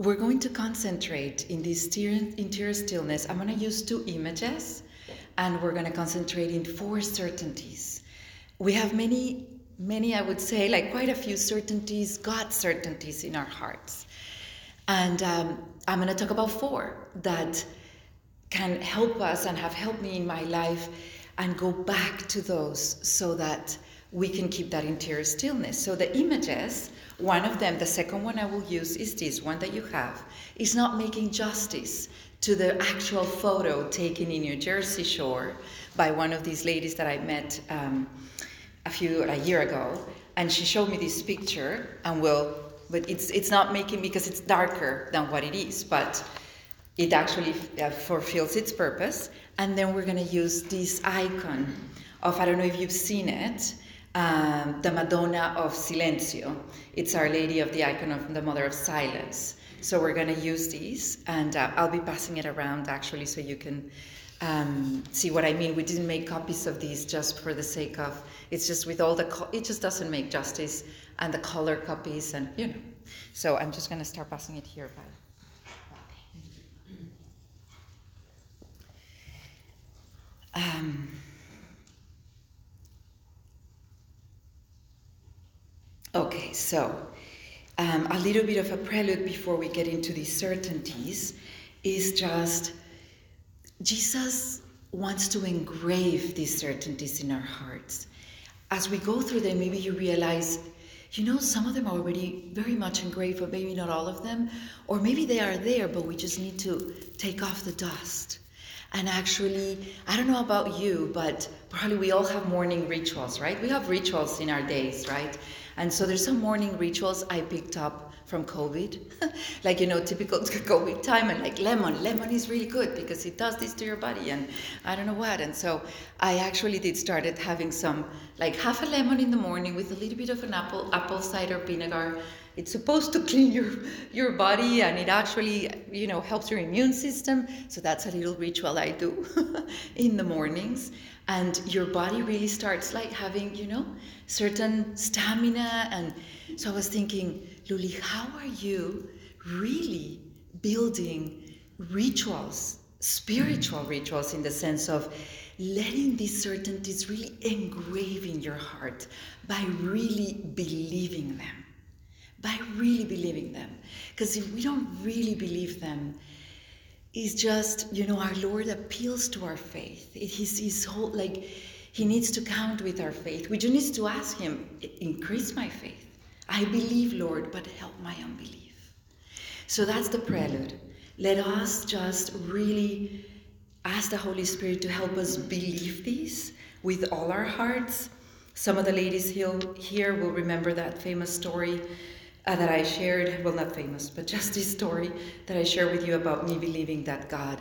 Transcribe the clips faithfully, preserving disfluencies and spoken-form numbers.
we're going to concentrate in this interior stillness. I'm going to use two images, and we're going to concentrate in four certainties. We have many, many, I would say, like quite a few certainties, God certainties in our hearts. And um, I'm going to talk about four that can help us and have helped me in my life, and go back to those so that we can keep that interior stillness. So the images, one of them, the second one I will use is this one that you have, is not making justice to the actual photo taken in New Jersey shore by one of these ladies that I met um, a few, a year ago. And she showed me this picture, and will, but it's it's not making, because it's darker than what it is, but it actually uh, fulfills its purpose. And then we're going to use this icon of, I don't know if you've seen it, um, the Madonna of Silencio. It's Our Lady of the icon of the Mother of Silence. So we're going to use these, and uh, I'll be passing it around actually, so you can um, see what I mean. We didn't make copies of these just for the sake of, it's just with all the, co- it just doesn't make justice, and the color copies, and you know. So I'm just going to start passing it here. By Um, okay, so um, a little bit of a prelude before we get into these certainties is just Jesus wants to engrave these certainties in our hearts. As we go through them, maybe you realize, you know, some of them are already very much engraved, but maybe not all of them, or maybe they are there, but we just need to take off the dust. And actually, I don't know about you, but probably we all have morning rituals, right? We have rituals in our days, right? And so there's some morning rituals I picked up from COVID, like, you know, typical COVID time, and like lemon. Lemon is really good because it does this to your body, and I don't know what. And so I actually did started having some, like half a lemon in the morning with a little bit of an apple, apple cider vinegar. It's supposed to clean your, your body, and it actually, you know, helps your immune system. So that's a little ritual I do in the mornings. And your body really starts like having, you know, certain stamina. And so I was thinking, Luli, how are you really building rituals, spiritual rituals, in the sense of letting these certainties really engrave in your heart by really believing them? By really believing them. Because if we don't really believe them, it's just, you know, our Lord appeals to our faith. It, he's, he's whole, like, he needs to count with our faith. We just need to ask him, increase my faith. I believe, Lord, but help my unbelief. So that's the prelude. Let us just really ask the Holy Spirit to help us believe these with all our hearts. Some of the ladies here will remember that famous story Uh, that I shared, well, not famous, but just this story that I shared with you about me believing that God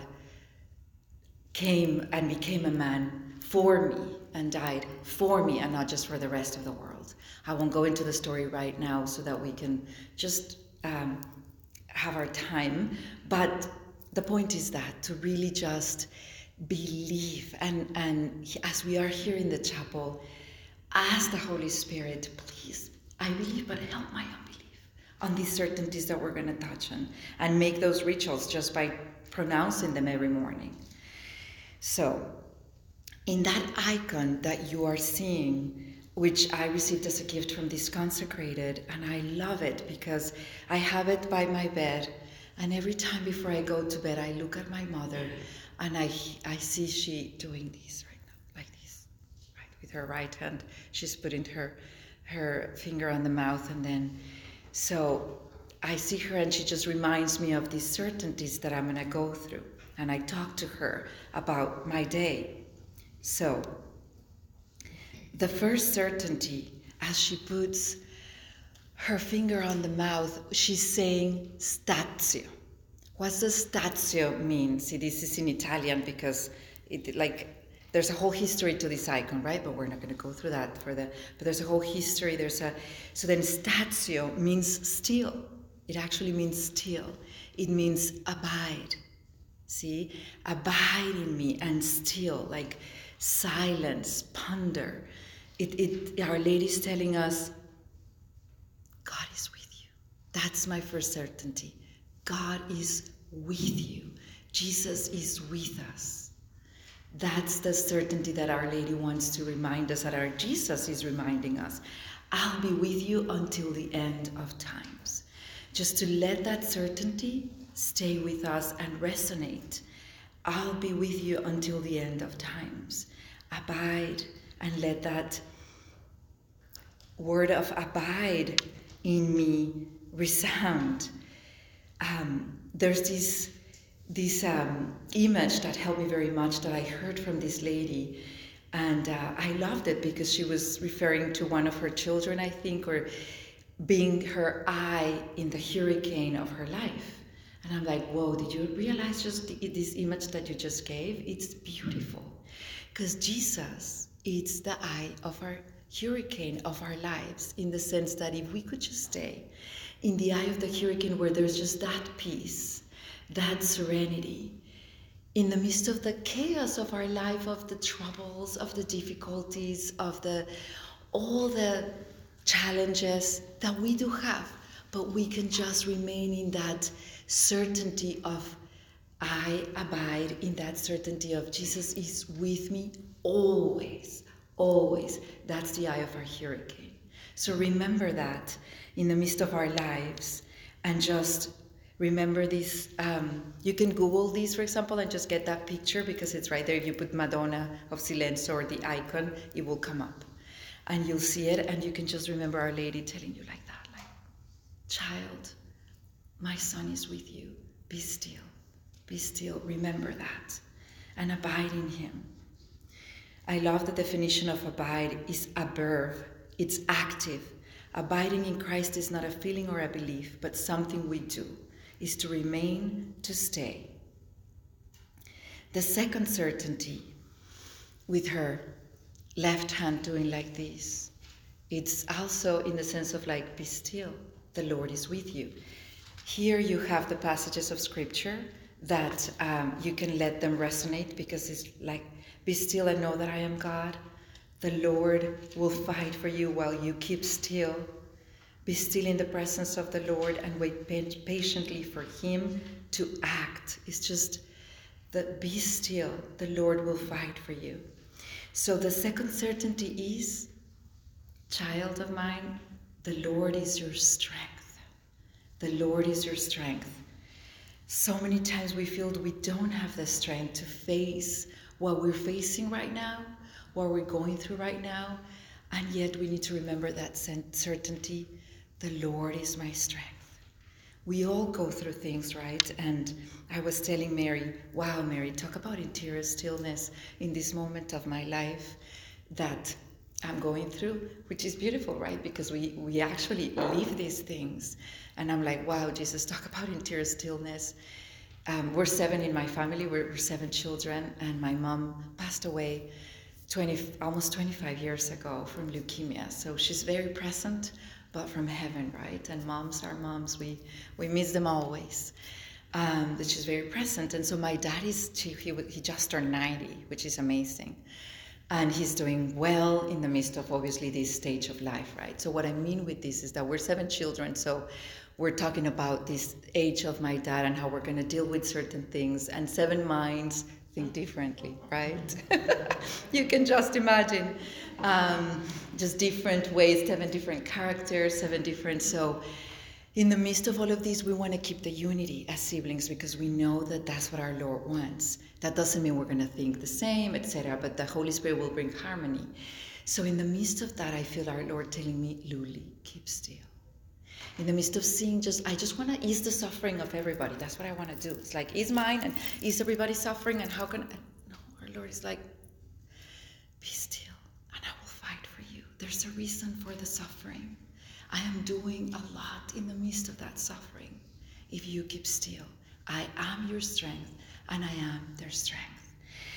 came and became a man for me and died for me, and not just for the rest of the world. I won't go into the story right now so that we can just um, have our time, but the point is that to really just believe, and, and as we are here in the chapel, ask the Holy Spirit, please, I believe, but help my unbelief, on these certainties that we're going to touch on, and make those rituals just by pronouncing them every morning. So, in that icon that you are seeing, which I received as a gift from this consecrated, and I love it because I have it by my bed, and every time before I go to bed, I look at my mother, and I I see she doing this right now, like this, right, with her right hand. She's putting her her finger on the mouth, and then so I see her, and she just reminds me of these certainties that I'm going to go through. And I talk to her about my day. So the first certainty, as she puts her finger on the mouth, she's saying stazio. What does stazio mean? See, this is in Italian because it, like, there's a whole history to this icon, right? But we're not going to go through that for the, but there's a whole history. There's a, so then stazio means still. It actually means still. It means abide. See? Abide in me and still, like silence, ponder. It, it, Our Lady's telling us, God is with you. That's my first certainty. God is with you. Jesus is with us. That's the certainty that Our Lady wants to remind us, that our Jesus is reminding us. I'll be with you until the end of times. Just to let that certainty stay with us and resonate. I'll be with you until the end of times. Abide, and let that word of abide in me resound. Um, there's this, this um, image that helped me very much that I heard from this lady. And uh, I loved it because she was referring to one of her children, I think, or being her eye in the hurricane of her life. And I'm like, whoa, did you realize just the, this image that you just gave? It's beautiful. Because Jesus is the eye of our hurricane of our lives, in the sense that if we could just stay in the eye of the hurricane where there's just that peace, that serenity, in the midst of the chaos of our life, of the troubles, of the difficulties, of the all the challenges that we do have, but we can just remain in that certainty of I abide, in that certainty of Jesus is with me always, always. That's the eye of our hurricane. So remember that in the midst of our lives, and just remember this. Um, you can Google these, for example, and just get that picture, because it's right there. If you put Madonna of Silencio or the icon, it will come up. And you'll see it, and you can just remember Our Lady telling you like that, like, child, my son is with you. Be still. Be still. Remember that. And abide in him. I love the definition of abide is a verb. It's active. Abiding in Christ is not a feeling or a belief, but something we do. Is to remain, to stay. The second certainty, with her left hand doing like this, it's also in the sense of like, be still, the Lord is with you. Here you have the passages of scripture that um, you can let them resonate, because it's like, be still and know that I am God. The Lord will fight for you while you keep still. Be still in the presence of the Lord and wait patiently for him to act. It's just that be still, the Lord will fight for you. So the second certainty is, child of mine, the Lord is your strength. The Lord is your strength. So many times we feel we don't have the strength to face what we're facing right now, what we're going through right now, and yet we need to remember that certainty. The Lord is my strength. We all go through things, right? And I was telling Mary, wow, Mary, talk about interior stillness in this moment of my life that I'm going through, which is beautiful, right? Because we, we actually live these things. And I'm like, wow, Jesus, talk about interior stillness. Um, we're seven in my family, we're, we're seven children, and my mom passed away twenty, almost twenty-five years ago from leukemia. So she's very present, but from heaven, right? And moms are moms. We we miss them always. Um, but she's very present. And so my dad is, he, he just turned ninety, which is amazing. And he's doing well in the midst of obviously this stage of life, right? So what I mean with this is that we're seven children. So we're talking about this age of my dad and how we're going to deal with certain things. And seven minds think differently, right? You can just imagine um, just different ways, seven different characters, seven different. So in the midst of all of this, we want to keep the unity as siblings, because we know that that's what our Lord wants. That doesn't mean we're going to think the same, et cetera, but the Holy Spirit will bring harmony. So in the midst of that, I feel our Lord telling me, Luli, keep still. In the midst of seeing, just I just want to ease the suffering of everybody. That's what I want to do. It's like, ease mine and ease everybody's suffering. And how can I? No, our Lord is like, be still and I will fight for you. There's a reason for the suffering. I am doing a lot in the midst of that suffering. If you keep still, I am your strength and I am their strength.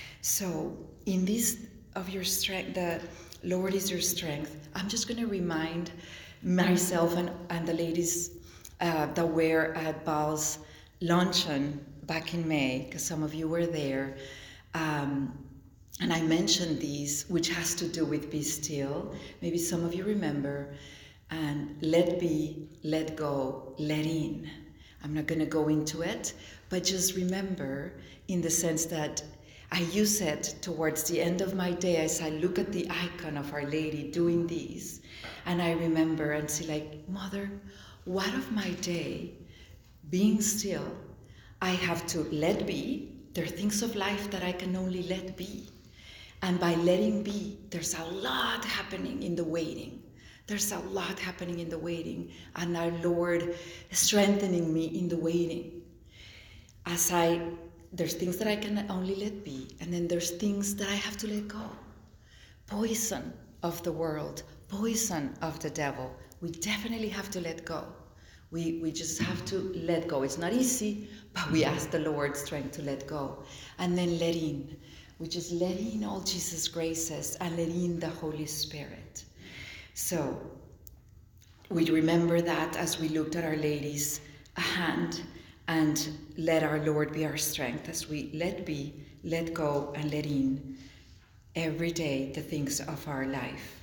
So in this of your strength, the Lord is your strength, I'm just going to remind myself and, and the ladies uh, that were at Bal's luncheon back in May, because some of you were there, um, and I mentioned these, which has to do with be still. Maybe some of you remember, and let be, let go, let in. I'm not going to go into it, but just remember in the sense that I use it towards the end of my day as I look at the icon of Our Lady doing these, and I remember and see like, Mother, what of my day, being still, I have to let be. There are things of life that I can only let be. And by letting be, there's a lot happening in the waiting. There's a lot happening in the waiting, and our Lord strengthening me in the waiting. As I, there's things that I can only let be, and then there's things that I have to let go. Poison of the world, poison of the devil. We definitely have to let go. We, we just have to let go. It's not easy, but we ask the Lord's strength to let go. And then let in. We just let in all Jesus' graces and let in the Holy Spirit. So we remember that as we looked at Our Lady's hand, and let our Lord be our strength as we let be, let go, and let in every day the things of our life.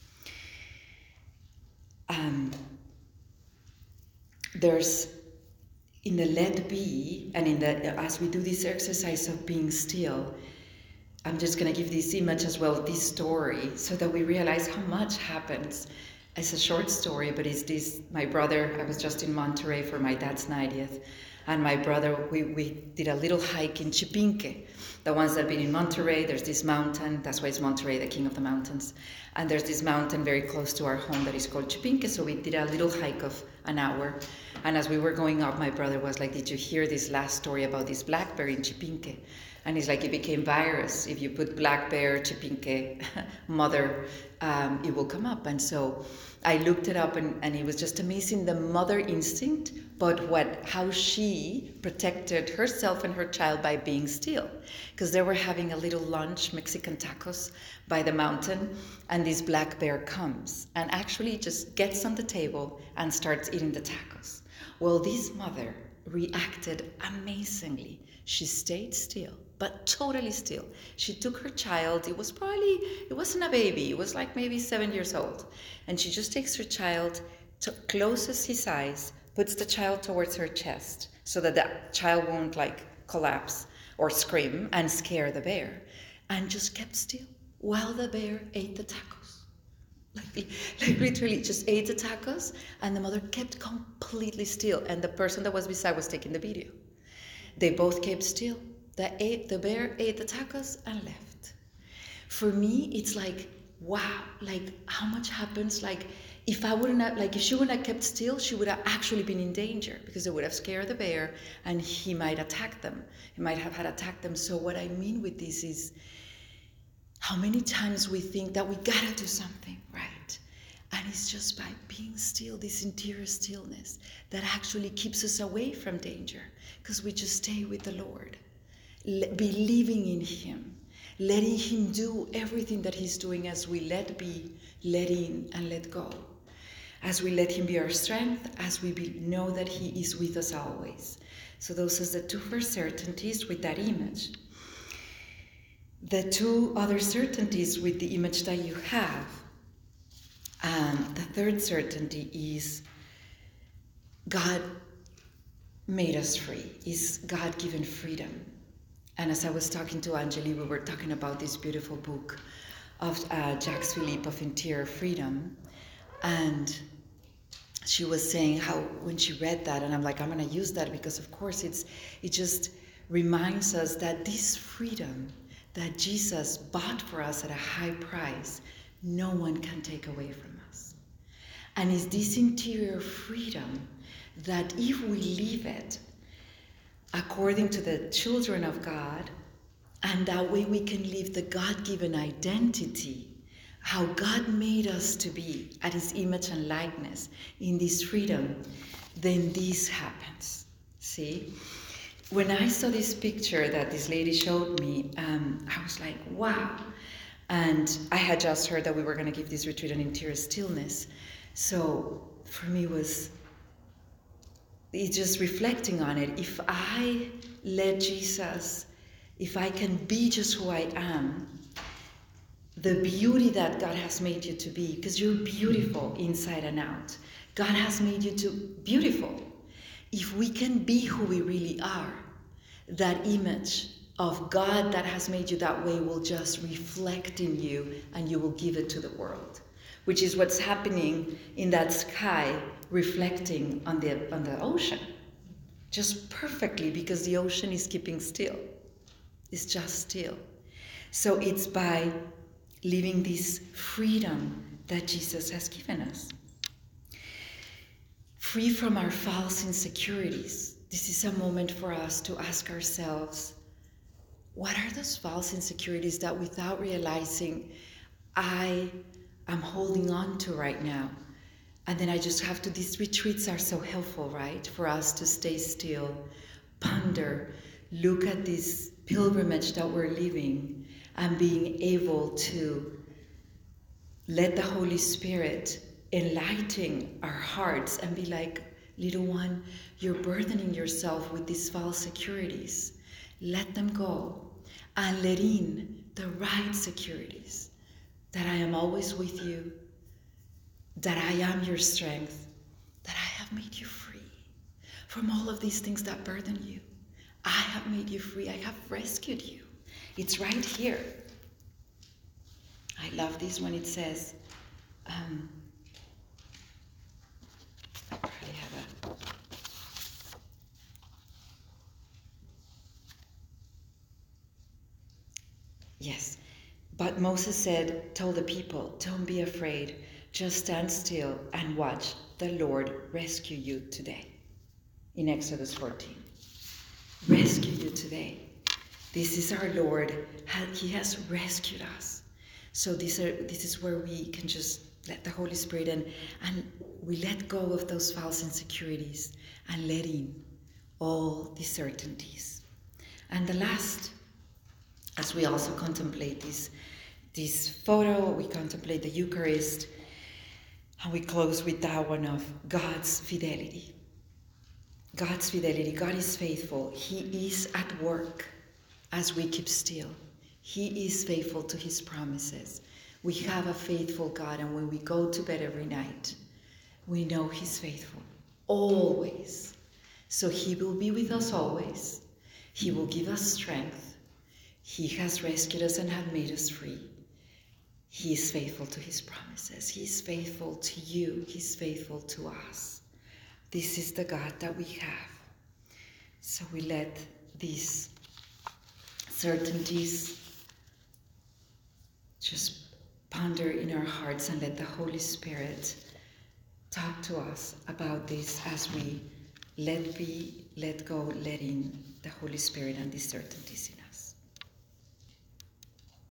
Um, there's in the let be, and in the as we do this exercise of being still, I'm just going to give this image as well, this story, so that we realize how much happens. It's a short story, but it's this, my brother, I was just in Monterey for my dad's ninetieth, and my brother, we, we did a little hike in Chipinque. The ones that have been in Monterey, there's this mountain, that's why it's Monterey, the king of the mountains. And there's this mountain very close to our home that is called Chipinque, so we did a little hike of an hour. And as we were going up, my brother was like, did you hear this last story about this black bear in Chipinque? And he's like, it became virus. If you put black bear, Chipinque, mother, um, it will come up. And so I looked it up, and, and it was just amazing, the mother instinct, but what how she protected herself and her child by being still. Because they were having a little lunch, Mexican tacos, by the mountain, and this black bear comes and actually just gets on the table and starts eating the tacos. Well, this mother reacted amazingly. She stayed still, but totally still. She took her child, it was probably, it wasn't a baby, it was like maybe seven years old. And she just takes her child, to, closes his eyes, puts the child towards her chest so that the child won't like collapse or scream and scare the bear. And just kept still while the bear ate the tacos. Like, like literally just ate the tacos, and the mother kept completely still. And the person that was beside was taking the video. They both kept still. The, ate, the bear ate the tacos and left. For me, it's like, wow, like how much happens, like if I wouldn't have, like if she wouldn't have kept still, she would have actually been in danger, because it would have scared the bear and he might attack them. He might have had attacked them. So what I mean with this is how many times we think that we gotta do something, right? And it's just by being still, this interior stillness that actually keeps us away from danger, because we just stay with the Lord, believing in Him, letting Him do everything that He's doing as we let be, let in, and let go. As we let Him be our strength, as we be, know that He is with us always. So those are the two first certainties with that image. The two other certainties with the image that you have. Um, the third certainty is God made us free, is God-given freedom. And as I was talking to Anjali, we were talking about this beautiful book of uh, Jacques Philippe of Interior Freedom. And she was saying how when she read that, and I'm like, I'm going to use that because of course it's it just reminds us that this freedom that Jesus bought for us at a high price, no one can take away from us. And it's this interior freedom that if we live it according to the children of God, and that way we can live the God-given identity, how God made us to be at His image and likeness in this freedom, then this happens. See? When I saw this picture that this lady showed me, um, I was like, wow. And I had just heard that we were going to give this retreat on interior stillness. So for me it was, it's just reflecting on it. If I let Jesus, if I can be just who I am, the beauty that God has made you to be, because you're beautiful inside and out. God has made you to beautiful. if we can be who we really are, that image of God that has made you that way will just reflect in you, and you will give it to the world, which is what's happening in that sky reflecting on the on the ocean, just perfectly, because the ocean is keeping still. It's just still. So it's by living this freedom that Jesus has given us. Free from our false insecurities. This is a moment for us to ask ourselves, what are those false insecurities that without realizing I am holding on to right now? And then I just have to, these retreats are so helpful, right? For us to stay still, ponder, look at this pilgrimage that we're living, and being able to let the Holy Spirit enlighten our hearts and be like, little one, you're burdening yourself with these false securities. Let them go and let in the right securities, that I am always with you, that I am your strength, that I have made you free from all of these things that burden you. I have made you free. I have rescued you. It's right here. I love this when it says, um, I probably have a, yes. But Moses said, told the people, don't be afraid. Just stand still and watch the Lord rescue you today. In Exodus fourteen. Rescue you today. This is our Lord. He has rescued us. So these are, this is where we can just let the Holy Spirit in, and we let go of those false insecurities and let in all the certainties. And the last, as we also contemplate this, this photo, we contemplate the Eucharist, and we close with that one of God's fidelity. God's fidelity. God is faithful. He is at work as we keep still. He is faithful to his promises. We have a faithful God, and when we go to bed every night, we know he's faithful, always. So he will be with us always. He will give us strength. He has rescued us and have made us free. He is faithful to his promises. He is faithful to you. He's faithful to us. This is the God that we have. So we let these certainties just ponder in our hearts, and let the Holy Spirit talk to us about this as we let be, let go, let in the Holy Spirit and these certainties in